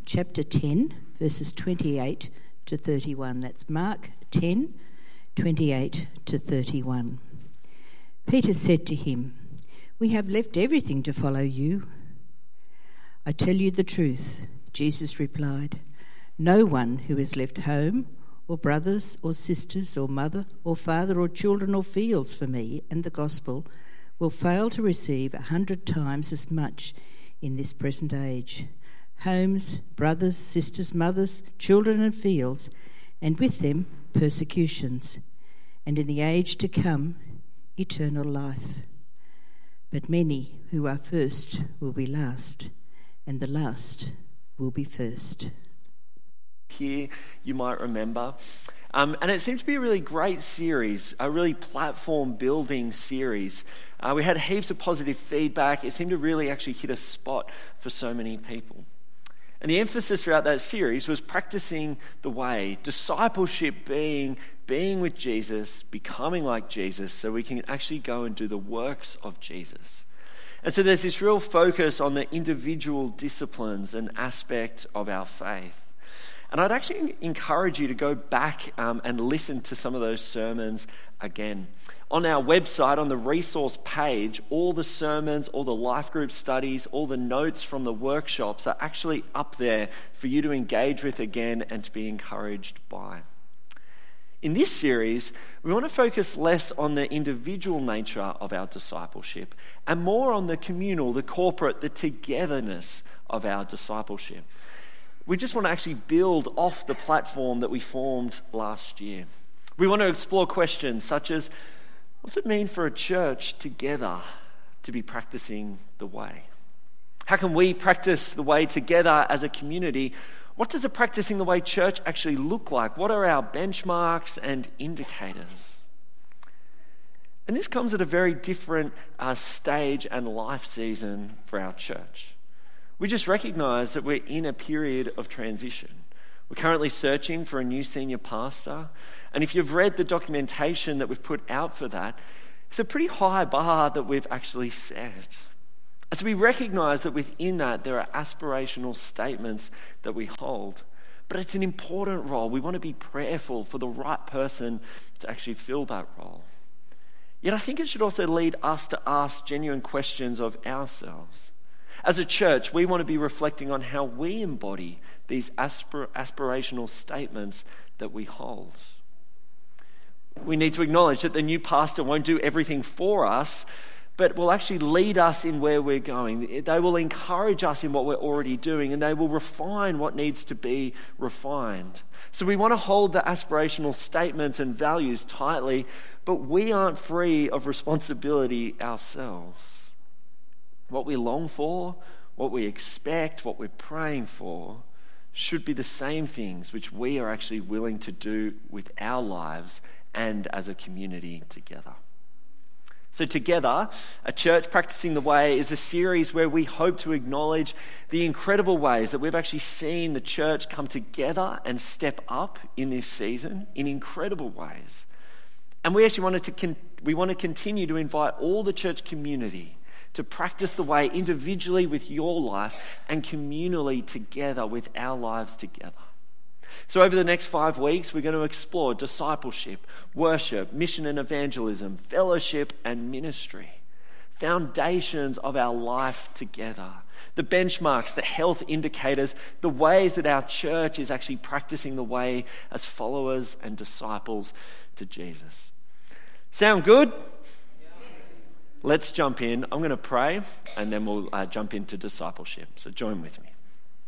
chapter 10, verses 28 to 31. That's Mark 10, 28 to 31. Peter said to him, "We have left everything to follow you." "I tell you the truth," Jesus replied. "No one who has left home or brothers or sisters or mother or father or children or fields for me and the gospel will fail to receive 100 times as much in this present age. Homes, brothers, sisters, mothers, children and fields, and with them persecutions, and in the age to come, eternal life. But many who are first will be last, and the last will be first." Here, you might remember. And it seemed to be a really great series, a really platform-building series. We had heaps of positive feedback. It seemed to really actually hit a spot for so many people. And the emphasis throughout that series was practicing the way, discipleship being with Jesus, becoming like Jesus, so we can actually go and do the works of Jesus. And so there's this real focus on the individual disciplines and aspect of our faith. And I'd actually encourage you to go back and listen to some of those sermons again. On our website, on the resource page, all the sermons, all the life group studies, all the notes from the workshops are actually up there for you to engage with again and to be encouraged by. In this series, we want to focus less on the individual nature of our discipleship and more on the communal, the corporate, the togetherness of our discipleship. We just want to actually build off the platform that we formed last year. We want to explore questions such as, what's it mean for a church together to be practicing the way? How can we practice the way together as a community? What does a practicing the way church actually look like? What are our benchmarks and indicators? And this comes at a very different stage and life season for our church. We just recognise that we're in a period of transition. We're currently searching for a new senior pastor. And if you've read the documentation that we've put out for that, it's a pretty high bar that we've actually set. And so we recognise that within that there are aspirational statements that we hold. But it's an important role. We want to be prayerful for the right person to actually fill that role. Yet I think it should also lead us to ask genuine questions of ourselves. As a church, we want to be reflecting on how we embody these aspirational statements that we hold. We need to acknowledge that the new pastor won't do everything for us, but will actually lead us in where we're going. They will encourage us in what we're already doing, and they will refine what needs to be refined. So we want to hold the aspirational statements and values tightly, but we aren't free of responsibility ourselves. What we long for, what we expect, what we're praying for should be the same things which we are actually willing to do with our lives and as a community together. So Together, a church practicing the way is a series where we hope to acknowledge the incredible ways that we've actually seen the church come together and step up in this season in incredible ways. And we actually want to continue to invite all the church community to practice the way individually with your life and communally together with our lives together. So over the next 5 weeks, we're going to explore discipleship, worship, mission and evangelism, fellowship and ministry, foundations of our life together, the benchmarks, the health indicators, the ways that our church is actually practicing the way as followers and disciples to Jesus. Sound good? Let's jump in. I'm going to pray and then we'll jump into discipleship. So join with me.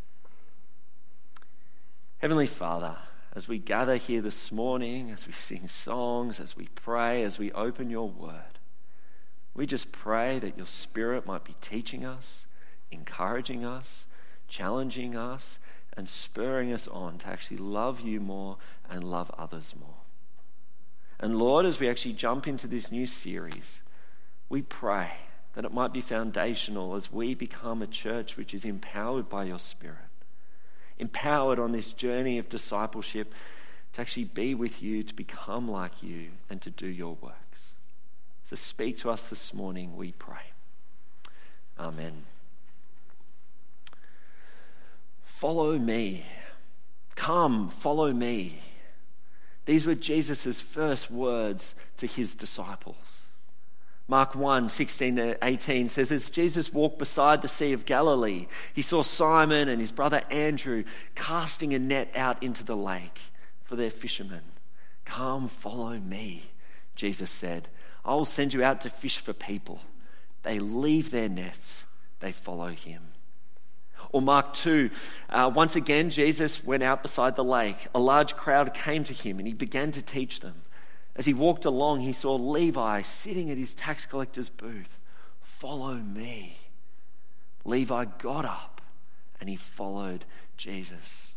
Heavenly Father, as we gather here this morning, as we sing songs, as we pray, as we open your word, we just pray that your Spirit might be teaching us, encouraging us, challenging us, and spurring us on to actually love you more and love others more. And Lord, as we actually jump into this new series, we pray that it might be foundational as we become a church which is empowered by your Spirit, empowered on this journey of discipleship to actually be with you, to become like you, and to do your works. So speak to us this morning, we pray. Amen. Follow me. Come, follow me. These were Jesus' first words to his disciples. Mark 1:16-18 says, as Jesus walked beside the Sea of Galilee, he saw Simon and his brother Andrew casting a net out into the lake, for their fishermen. Come, follow me, Jesus said. I will send you out to fish for people. They leave their nets, they follow him. Or Mark 2, once again Jesus went out beside the lake. A large crowd came to him and he began to teach them. As he walked along, he saw Levi sitting at his tax collector's booth. Follow me. Levi got up and he followed Jesus.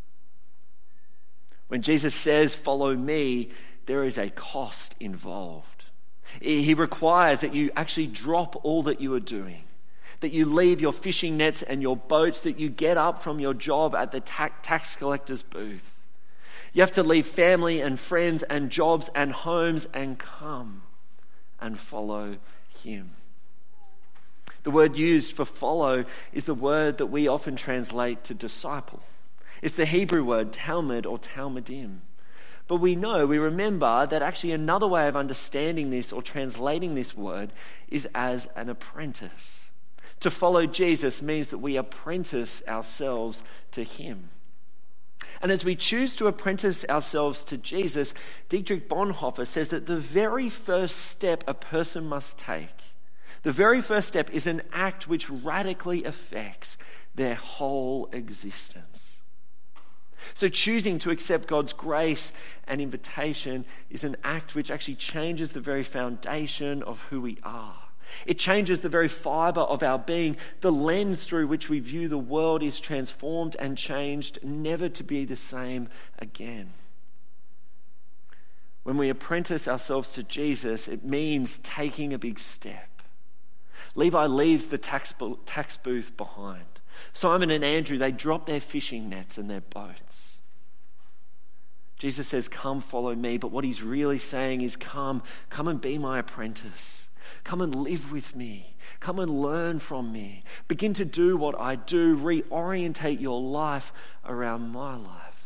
When Jesus says, follow me, there is a cost involved. He requires that you actually drop all that you are doing, that you leave your fishing nets and your boats, that you get up from your job at the tax collector's booth. You have to leave family and friends and jobs and homes and come and follow him. The word used for follow is the word that we often translate to disciple. It's the Hebrew word talmud or talmudim. But we remember that actually another way of understanding this or translating this word is as an apprentice. To follow Jesus means that we apprentice ourselves to him. And as we choose to apprentice ourselves to Jesus, Dietrich Bonhoeffer says that the very first step a person must take, the very first step is an act which radically affects their whole existence. So choosing to accept God's grace and invitation is an act which actually changes the very foundation of who we are. It changes the very fibre of our being. The lens through which we view the world is transformed and changed, never to be the same again. When we apprentice ourselves to Jesus, it means taking a big step. Levi leaves the tax booth behind. Simon and Andrew, they drop their fishing nets and their boats. Jesus says, come follow me. But what he's really saying is, come and be my apprentice. Come and live with me. Come and learn from me. Begin to do what I do. Reorientate your life around my life.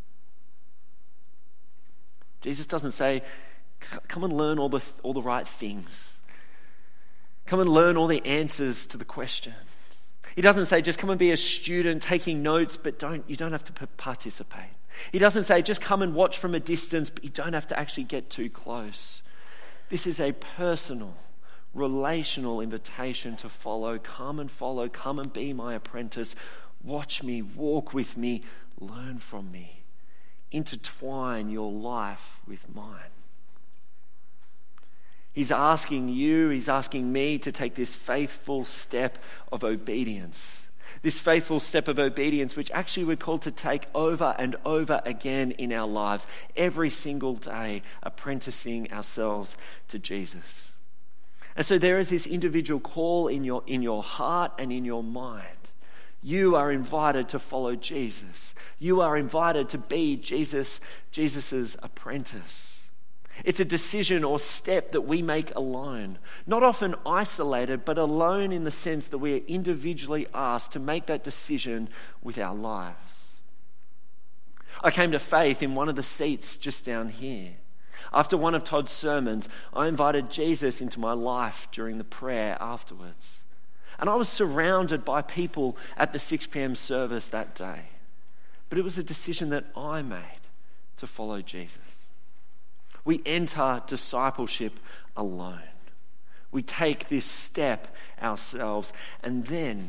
Jesus doesn't say, come and learn all the right things. Come and learn all the answers to the questions. He doesn't say, just come and be a student taking notes, but you don't have to participate. He doesn't say, just come and watch from a distance, but you don't have to actually get too close. This is a personal, relational invitation to follow. Come and follow. Come and be my apprentice. Watch me, walk with me, learn from me. Intertwine your life with mine. He's asking you, he's asking me to take this faithful step of obedience. This faithful step of obedience, which actually we're called to take over and over again in our lives, every single day, apprenticing ourselves to Jesus. And so there is this individual call in your heart and in your mind. You are invited to follow Jesus. You are invited to be Jesus's apprentice. It's a decision or step that we make alone, not often isolated, but alone in the sense that we are individually asked to make that decision with our lives. I came to faith in one of the seats just down here. After one of Todd's sermons, I invited Jesus into my life during the prayer afterwards. And I was surrounded by people at the 6 p.m. service that day. But it was a decision that I made to follow Jesus. We enter discipleship alone. We take this step ourselves, and then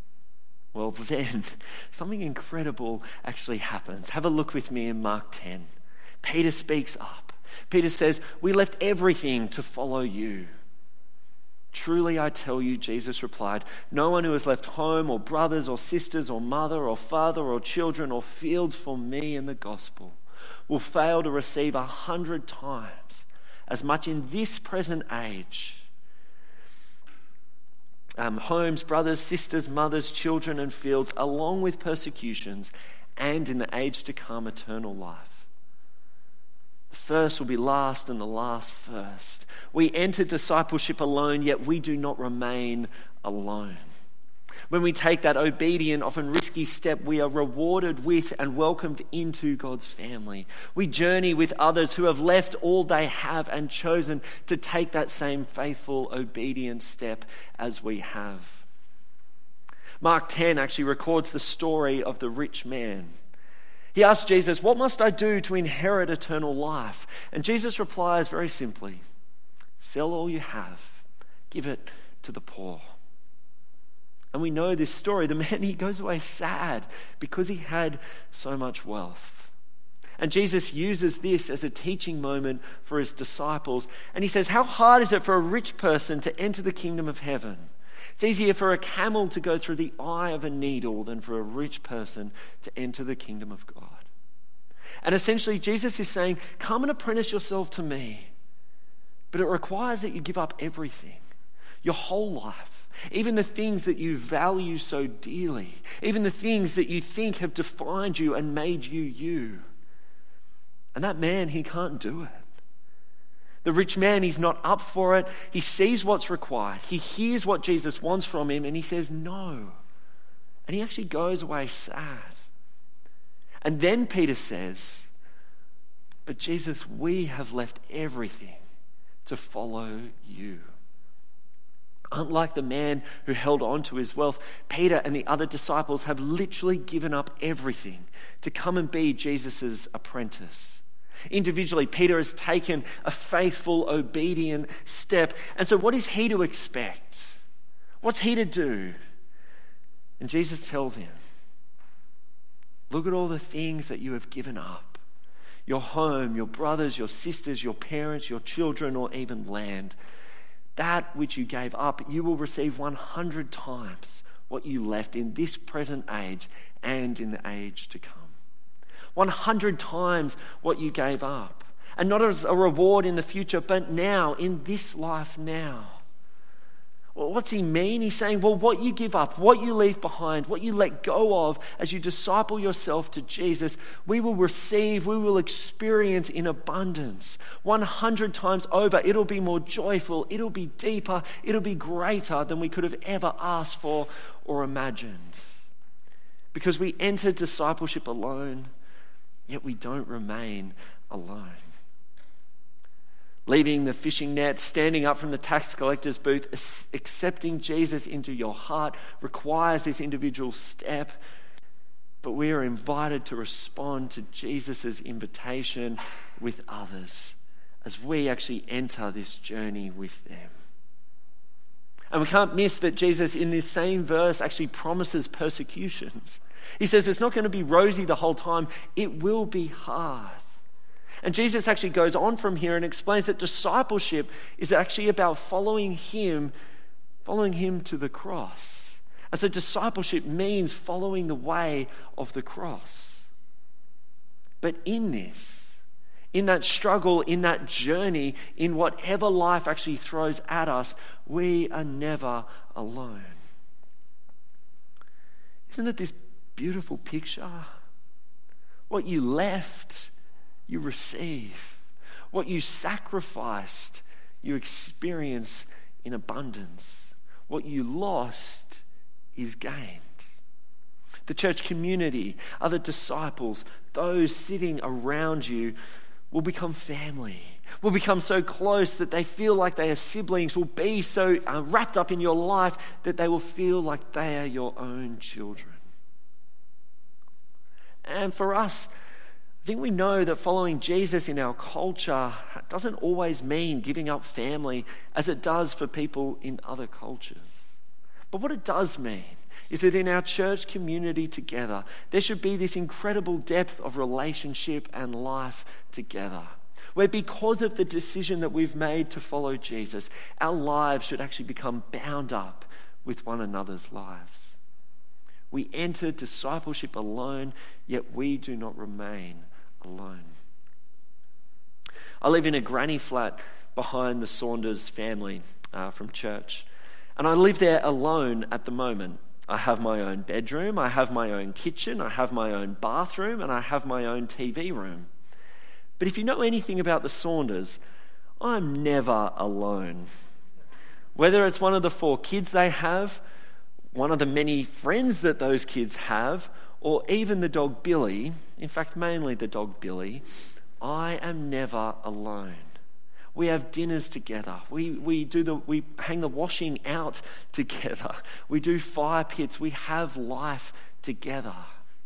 something incredible actually happens. Have a look with me in Mark 10. Peter speaks up. Peter says, "We left everything to follow you." "Truly I tell you," Jesus replied, "no one who has left home or brothers or sisters or mother or father or children or fields for me and the gospel will fail to receive 100 times as much in this present age. Homes, brothers, sisters, mothers, children, and fields, along with persecutions, and in the age to come, eternal life. The first will be last and the last first. We enter discipleship alone, yet we do not remain alone. When we take that obedient, often risky step, we are rewarded with and welcomed into God's family. We journey with others who have left all they have and chosen to take that same faithful, obedient step as we have. Mark 10 actually records the story of the rich man. He asked Jesus, "What must I do to inherit eternal life?" And Jesus replies very simply, "Sell all you have, give it to the poor." And we know this story. The man, he goes away sad because he had so much wealth. And Jesus uses this as a teaching moment for his disciples. And he says, how hard is it for a rich person to enter the kingdom of heaven? It's easier for a camel to go through the eye of a needle than for a rich person to enter the kingdom of God. And essentially, Jesus is saying, come and apprentice yourself to me. But it requires that you give up everything, your whole life. Even the things that you value so dearly, even the things that you think have defined you and made you you. And that man, he can't do it. The rich man, he's not up for it. He sees what's required. He hears what Jesus wants from him and he says no. And he actually goes away sad. And then Peter says, "But Jesus, we have left everything to follow you." Unlike the man who held on to his wealth, Peter and the other disciples have literally given up everything to come and be Jesus' apprentice. Individually, Peter has taken a faithful, obedient step. And so what is he to expect? What's he to do? And Jesus tells him, look at all the things that you have given up. Your home, your brothers, your sisters, your parents, your children, or even land. That which you gave up, you will receive 100 times what you left in this present age and in the age to come. 100 times what you gave up. And not as a reward in the future, but now, in this life now. Well, what's he mean? He's saying, well, what you give up, what you leave behind, what you let go of as you disciple yourself to Jesus, we will receive, we will experience in abundance. 100 times over, it'll be more joyful, it'll be deeper, it'll be greater than we could have ever asked for or imagined. Because we enter discipleship alone, yet we don't remain alone. Leaving the fishing net, standing up from the tax collector's booth, accepting Jesus into your heart requires this individual step. But we are invited to respond to Jesus' invitation with others as we actually enter this journey with them. And we can't miss that Jesus in this same verse actually promises persecutions. He says it's not going to be rosy the whole time. It will be hard. And Jesus actually goes on from here and explains that discipleship is actually about following him to the cross. And so discipleship means following the way of the cross. But in this, in that struggle, in that journey, in whatever life actually throws at us, we are never alone. Isn't it this beautiful picture? What you left, you receive. What you sacrificed, you experience in abundance. What you lost is gained. The church community, other disciples, those sitting around you will become family, will become so close that they feel like they are siblings, will be so wrapped up in your life that they will feel like they are your own children. And for us, I think we know that following Jesus in our culture doesn't always mean giving up family as it does for people in other cultures. But what it does mean is that in our church community together, there should be this incredible depth of relationship and life together, where because of the decision that we've made to follow Jesus, our lives should actually become bound up with one another's lives. We enter discipleship alone, yet we do not remain alone. I live in a granny flat behind the Saunders family from church, and I live there alone at the moment. I have my own bedroom, I have my own kitchen, I have my own bathroom, and I have my own TV room. But if you know anything about the Saunders, I'm never alone. Whether it's one of the 4 kids they have, one of the many friends that those kids have, or even the dog Billy, in fact mainly the dog Billy, I am never alone. We have dinners together. We hang the washing out together. We do fire pits. We have life together.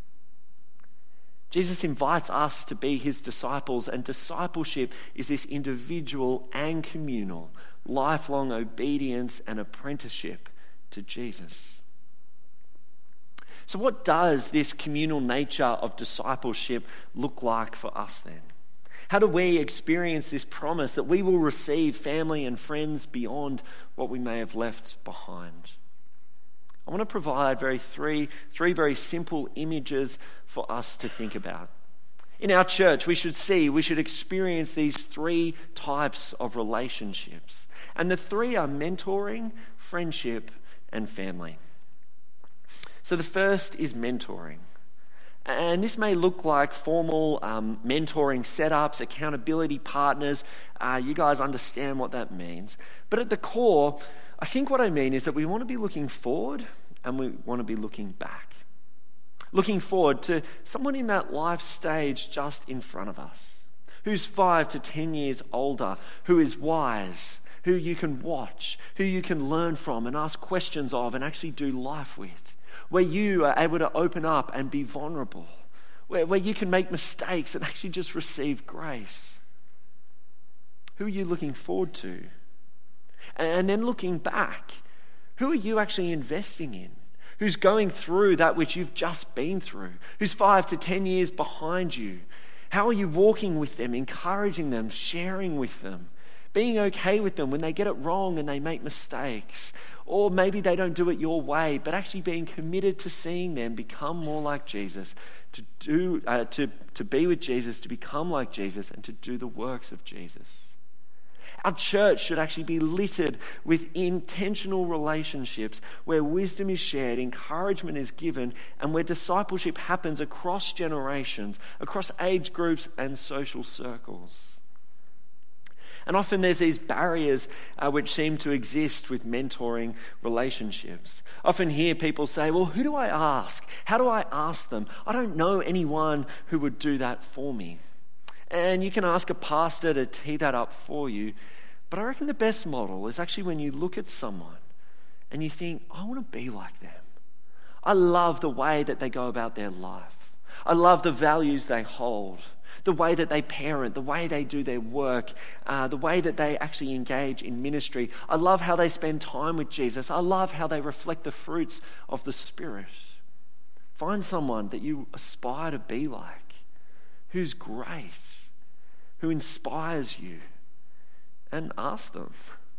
Jesus invites us to be his disciples, and discipleship is this individual and communal, lifelong obedience and apprenticeship to Jesus. So what does this communal nature of discipleship look like for us then? How do we experience this promise that we will receive family and friends beyond what we may have left behind? I want to provide three very simple images for us to think about. In our church, we should experience these three types of relationships. And the three are mentoring, friendship, and family. So the first is mentoring. And this may look like formal mentoring setups, accountability partners. You guys understand what that means. But at the core, I think what I mean is that we want to be looking forward and we want to be looking back. Looking forward to someone in that life stage just in front of us, who's 5 to 10 years older, who is wise, who you can watch, who you can learn from and ask questions of and actually do life with, where you are able to open up and be vulnerable, where you can make mistakes and actually just receive grace. Who are you looking forward to? And then looking back, who are you actually investing in? Who's going through that which you've just been through? Who's 5 to 10 years behind you? How are you walking with them, encouraging them, sharing with them, being okay with them when they get it wrong and they make mistakes? Or maybe they don't do it your way, but actually being committed to seeing them become more like Jesus, to be with Jesus, to become like Jesus, and to do the works of Jesus. Our church should actually be littered with intentional relationships where wisdom is shared, encouragement is given, and where discipleship happens across generations, across age groups and social circles. And often there's these barriers which seem to exist with mentoring relationships. Often hear people say, well, who do I ask? How do I ask them? I don't know anyone who would do that for me. And you can ask a pastor to tee that up for you. But I reckon the best model is actually when you look at someone and you think, I want to be like them. I love the way that they go about their life. I love the values they hold, the way that they parent, the way they do their work, the way that they actually engage in ministry. I love how they spend time with Jesus. I love how they reflect the fruits of the Spirit. Find someone that you aspire to be like, who's great, who inspires you, and ask them.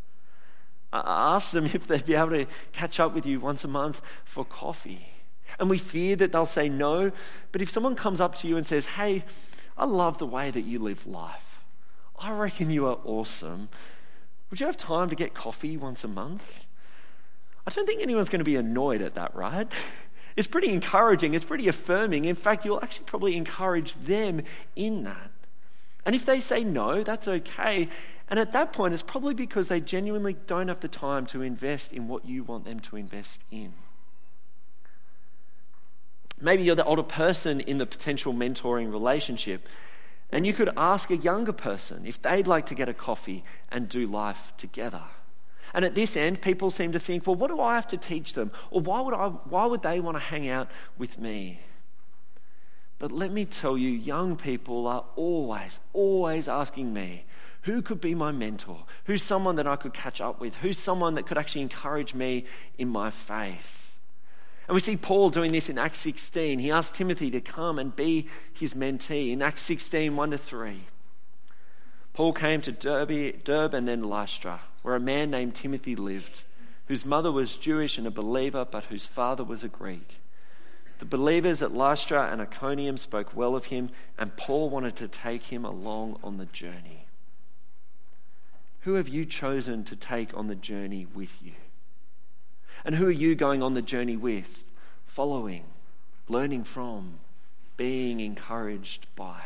Ask them if they'd be able to catch up with you once a month for coffee. And we fear that they'll say no, but if someone comes up to you and says, hey, I love the way that you live life. I reckon you are awesome. Would you have time to get coffee once a month? I don't think anyone's going to be annoyed at that, right? It's pretty encouraging. It's pretty affirming. In fact, you'll actually probably encourage them in that. And if they say no, that's okay. And at that point, it's probably because they genuinely don't have the time to invest in what you want them to invest in. Maybe you're the older person in the potential mentoring relationship, and you could ask a younger person if they'd like to get a coffee and do life together. And at this end, people seem to think, well, what do I have to teach them? Or why would they want to hang out with me? But let me tell you, young people are always asking me, who could be my mentor? Who's someone that I could catch up with? Who's someone that could actually encourage me in my faith? And we see Paul doing this in Acts 16. He asked Timothy to come and be his mentee. In Acts 16, 1-3. Paul came to Derbe and then Lystra, where a man named Timothy lived, whose mother was Jewish and a believer, but whose father was a Greek. The believers at Lystra and Iconium spoke well of him, and Paul wanted to take him along on the journey. Who have you chosen to take on the journey with you? And who are you going on the journey with, following, learning from, being encouraged by?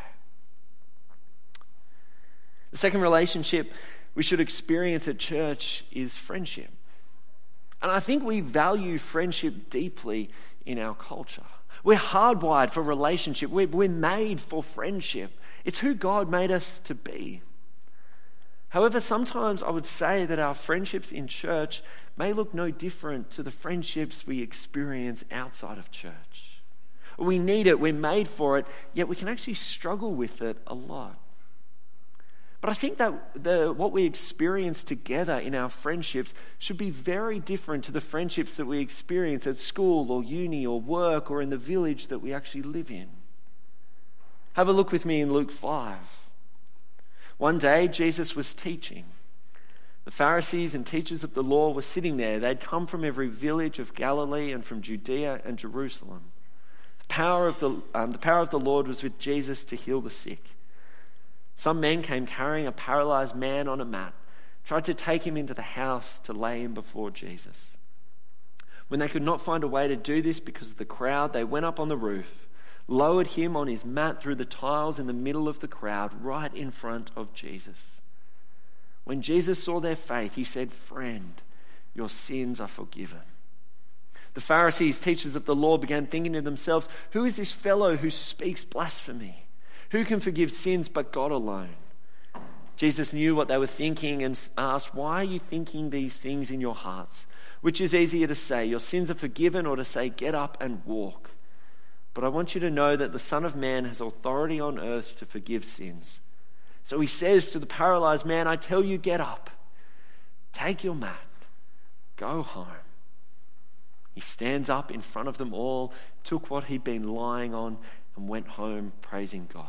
The second relationship we should experience at church is friendship. And I think we value friendship deeply in our culture. We're hardwired for relationship. We're made for friendship. It's who God made us to be. However, sometimes I would say that our friendships in church may look no different to the friendships we experience outside of church. We need it, we're made for it, yet we can actually struggle with it a lot. But I think that what we experience together in our friendships should be very different to the friendships that we experience at school or uni or work or in the village that we actually live in. Have a look with me in Luke 5. One day, Jesus was teaching. The Pharisees and teachers of the law were sitting there. They'd come from every village of Galilee and from Judea and Jerusalem. The power of the Lord was with Jesus to heal the sick. Some men came carrying a paralyzed man on a mat, tried to take him into the house to lay him before Jesus. When they could not find a way to do this because of the crowd, they went up on the roof, lowered him on his mat through the tiles in the middle of the crowd, right in front of Jesus. When Jesus saw their faith, he said, "Friend, your sins are forgiven." The Pharisees, teachers of the law, began thinking to themselves, "Who is this fellow who speaks blasphemy? Who can forgive sins but God alone?" Jesus knew what they were thinking and asked, "Why are you thinking these things in your hearts? Which is easier to say, 'Your sins are forgiven,' or to say, 'Get up and walk'? But I want you to know that the Son of Man has authority on earth to forgive sins." So he says to the paralyzed man, "I tell you, get up, take your mat, go home." He stands up in front of them all, took what he'd been lying on, and went home praising God.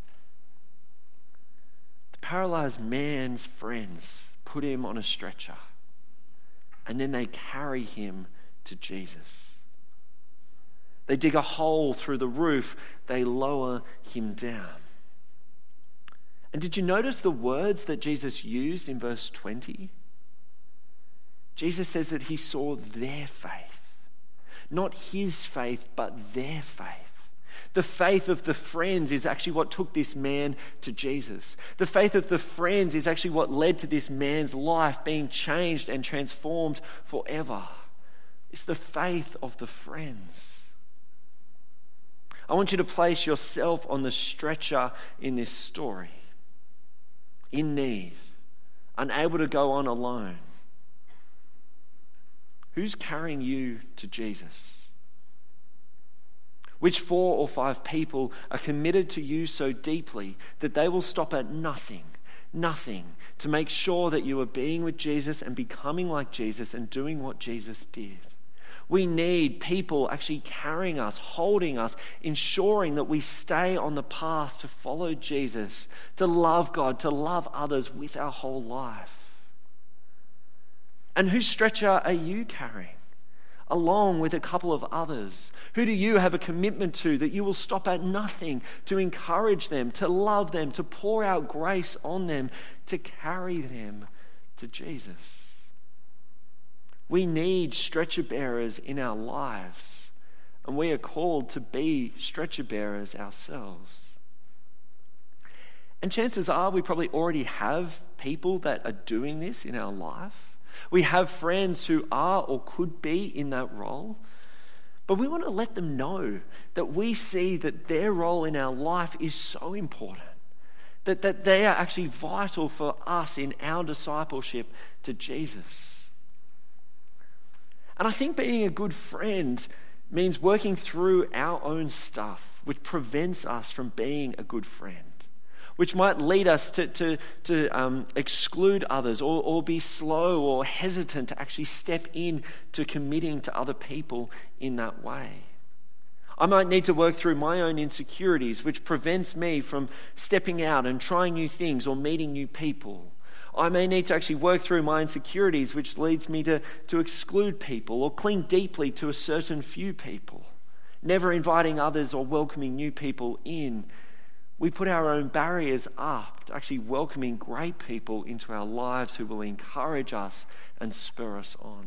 The paralyzed man's friends put him on a stretcher, and then they carry him to Jesus. They dig a hole through the roof, they lower him down. And did you notice the words that Jesus used in verse 20? Jesus says that he saw their faith. Not his faith, but their faith. The faith of the friends is actually what took this man to Jesus. The faith of the friends is actually what led to this man's life being changed and transformed forever. It's the faith of the friends. I want you to place yourself on the stretcher in this story. In need, unable to go on alone. Who's carrying you to Jesus? Which 4 or 5 people are committed to you so deeply that they will stop at nothing to make sure that you are being with Jesus and becoming like Jesus and doing what Jesus did? We need people actually carrying us, holding us, ensuring that we stay on the path to follow Jesus, to love God, to love others with our whole life. And whose stretcher are you carrying, along with a couple of others? Who do you have a commitment to that you will stop at nothing to encourage them, to love them, to pour out grace on them, to carry them to Jesus? We need stretcher bearers in our lives, and we are called to be stretcher bearers ourselves. And chances are we probably already have people that are doing this in our life. We have friends who are or could be in that role. But we want to let them know that we see that their role in our life is so important, that they are actually vital for us in our discipleship to Jesus. And I think being a good friend means working through our own stuff, which prevents us from being a good friend, which might lead us to exclude others or be slow or hesitant to actually step in to committing to other people in that way. I might need to work through my own insecurities, which prevents me from stepping out and trying new things or meeting new people. I may need to actually work through my insecurities, which leads me to exclude people or cling deeply to a certain few people, never inviting others or welcoming new people in. We put our own barriers up to actually welcoming great people into our lives who will encourage us and spur us on.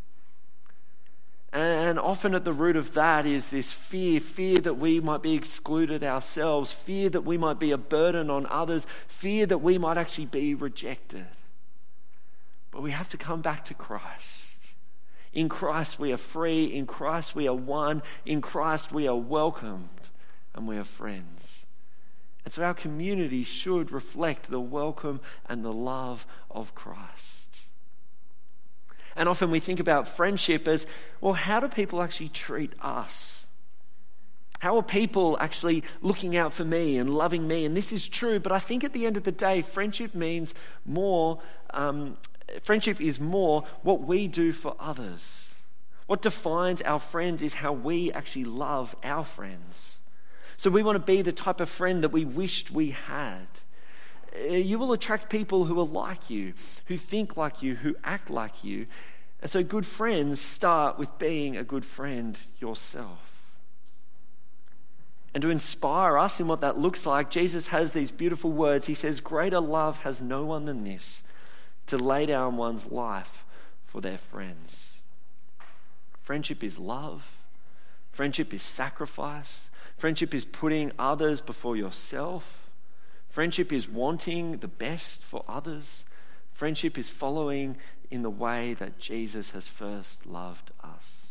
And often at the root of that is this fear that we might be excluded ourselves, fear that we might be a burden on others, fear that we might actually be rejected. But we have to come back to Christ. In Christ we are free. In Christ we are one. In Christ we are welcomed and we are friends. And so our community should reflect the welcome and the love of Christ. And often we think about friendship as, well, how do people actually treat us? How are people actually looking out for me and loving me? And this is true, but I think at the end of the day, friendship means more. Friendship is more what we do for others. What defines our friends is how we actually love our friends. So we want to be the type of friend that we wished we had. You will attract people who are like you, who think like you, who act like you. And so good friends start with being a good friend yourself. And to inspire us in what that looks like, Jesus has these beautiful words. He says, "Greater love has no one than this, to lay down one's life for their friends." Friendship is love. Friendship is sacrifice. Friendship is putting others before yourself. Friendship is wanting the best for others. Friendship is following in the way that Jesus has first loved us.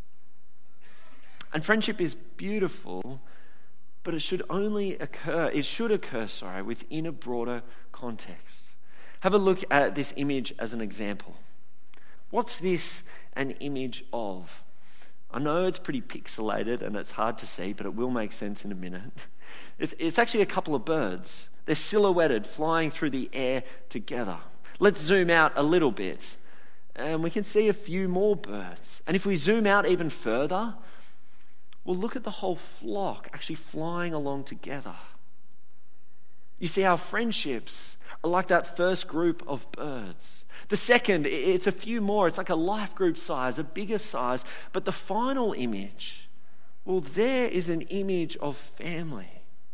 And friendship is beautiful, but it should occur within a broader context. Have a look at this image as an example. What's this an image of? I know it's pretty pixelated and it's hard to see, but it will make sense in a minute. It's actually a couple of birds. They're silhouetted, flying through the air together. Let's zoom out a little bit, and we can see a few more birds. And if we zoom out even further, we'll look at the whole flock actually flying along together. You see, our friendships are like that first group of birds. The second, it's a few more. It's like a life group size, a bigger size. But the final image, well, there is an image of family.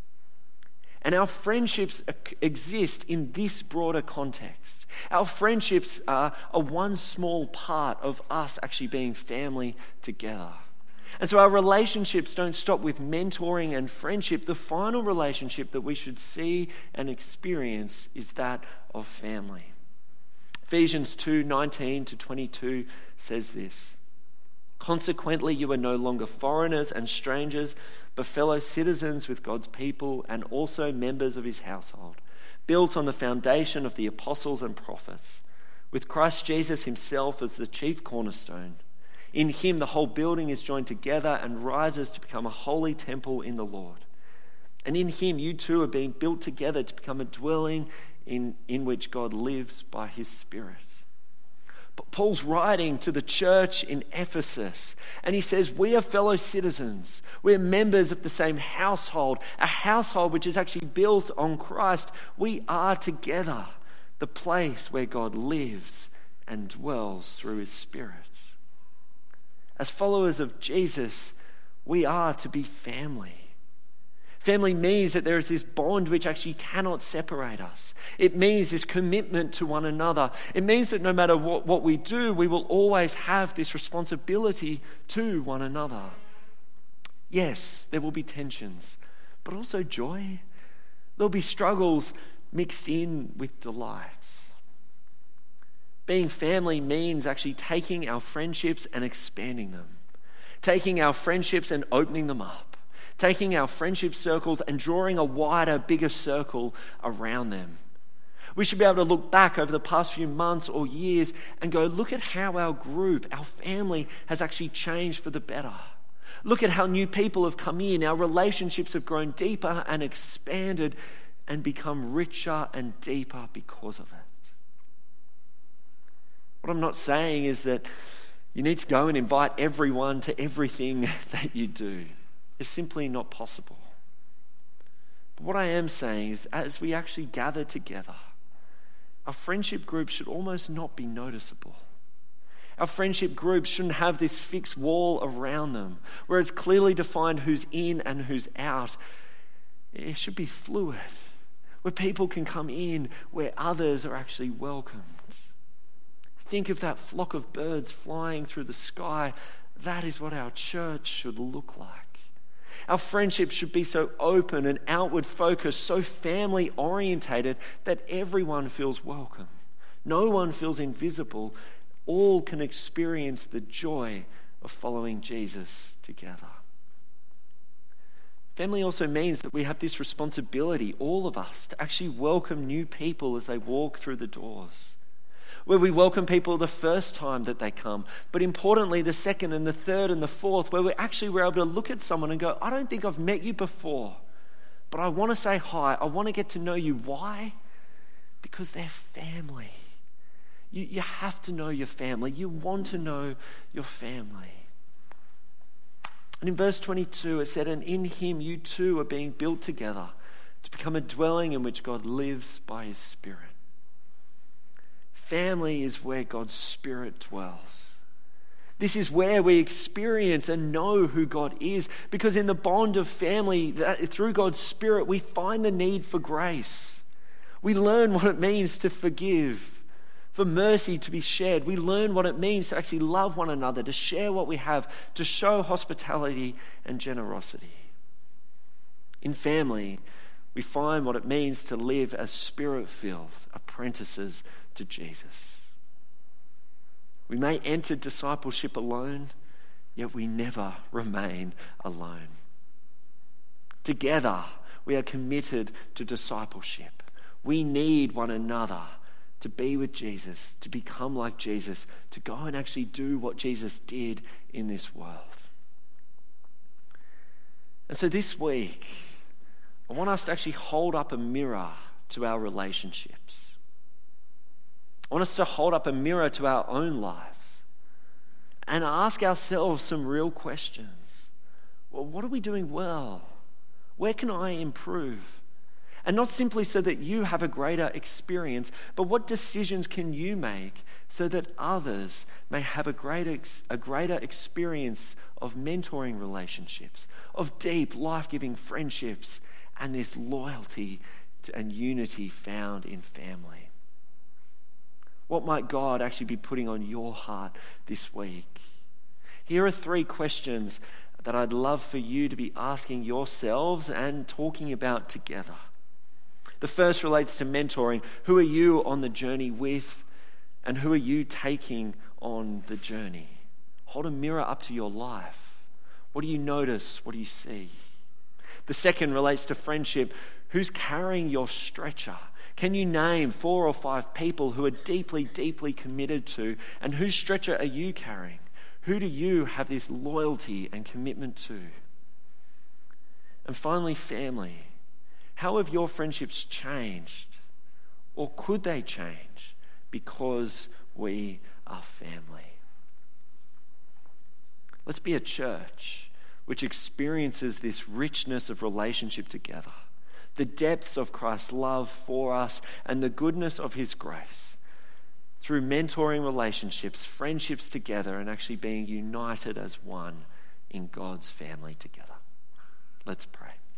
And our friendships exist in this broader context. Our friendships are one small part of us actually being family together. And so our relationships don't stop with mentoring and friendship. The final relationship that we should see and experience is that of family. Ephesians 2:19-22 says this: "Consequently, you are no longer foreigners and strangers, but fellow citizens with God's people and also members of his household, built on the foundation of the apostles and prophets, with Christ Jesus himself as the chief cornerstone. In him, the whole building is joined together and rises to become a holy temple in the Lord. And in him, you too are being built together to become a dwelling in which God lives by his Spirit." But Paul's writing to the church in Ephesus, and he says, we are fellow citizens. We're members of the same household, a household which is actually built on Christ. We are together, the place where God lives and dwells through his Spirit. As followers of Jesus, we are to be family. Family means that there is this bond which actually cannot separate us. It means this commitment to one another. It means that no matter what we do, we will always have this responsibility to one another. Yes, there will be tensions, but also joy. There'll be struggles mixed in with delights. Being family means actually taking our friendships and expanding them. Taking our friendships and opening them up. Taking our friendship circles and drawing a wider, bigger circle around them. We should be able to look back over the past few months or years and go, look at how our group, our family, has actually changed for the better. Look at how new people have come in. Our relationships have grown deeper and expanded and become richer and deeper because of it. What I'm not saying is that you need to go and invite everyone to everything that you do. It's simply not possible. But what I am saying is, as we actually gather together, our friendship group should almost not be noticeable. Our friendship groups shouldn't have this fixed wall around them, where it's clearly defined who's in and who's out. It should be fluid, where people can come in, where others are actually welcomed. Think of that flock of birds flying through the sky. That is what our church should look like. Our friendship should be so open and outward focused, so family orientated that everyone feels welcome. No one feels invisible. all can experience the joy of following Jesus together. Family also means that we have this responsibility, all of us, to actually welcome new people as they walk through the doors. Where we welcome people the first time that they come, but importantly, the second and the third and the fourth, where we're able to look at someone and go, I don't think I've met you before, but I want to say hi. I want to get to know you. Why? Because they're family. You have to know your family. You want to know your family. And in verse 22, it said, and in him you too are being built together to become a dwelling in which God lives by his Spirit. Family is where God's Spirit dwells. This is where we experience and know who God is, because in the bond of family, through God's Spirit, we find the need for grace. We learn what it means to forgive, for mercy to be shared. We learn what it means to actually love one another, to share what we have, to show hospitality and generosity. In family, we find what it means to live as Spirit-filled apprentices to Jesus. We may enter discipleship alone, yet we never remain alone. Together, we are committed to discipleship. We need one another to be with Jesus, to become like Jesus, to go and actually do what Jesus did in this world. And so this week, I want us to actually hold up a mirror to our relationships. I want us to hold up a mirror to our own lives and ask ourselves some real questions. Well, what are we doing well? Where can I improve? And not simply so that you have a greater experience, but what decisions can you make so that others may have a greater experience of mentoring relationships, of deep, life-giving friendships, and this loyalty and unity found in family? What might God actually be putting on your heart this week? Here are 3 questions that I'd love for you to be asking yourselves and talking about together. The first relates to mentoring. Who are you on the journey with, and who are you taking on the journey? Hold a mirror up to your life. What do you notice? What do you see? The second relates to friendship. Who's carrying your stretcher? Can you name 4 or 5 people who are deeply, deeply committed to, and whose stretcher are you carrying? Who do you have this loyalty and commitment to? And finally, family. How have your friendships changed? Or could they change because we are family? Let's be a church which experiences this richness of relationship together, the depths of Christ's love for us and the goodness of his grace through mentoring relationships, friendships together, and actually being united as one in God's family together. Let's pray.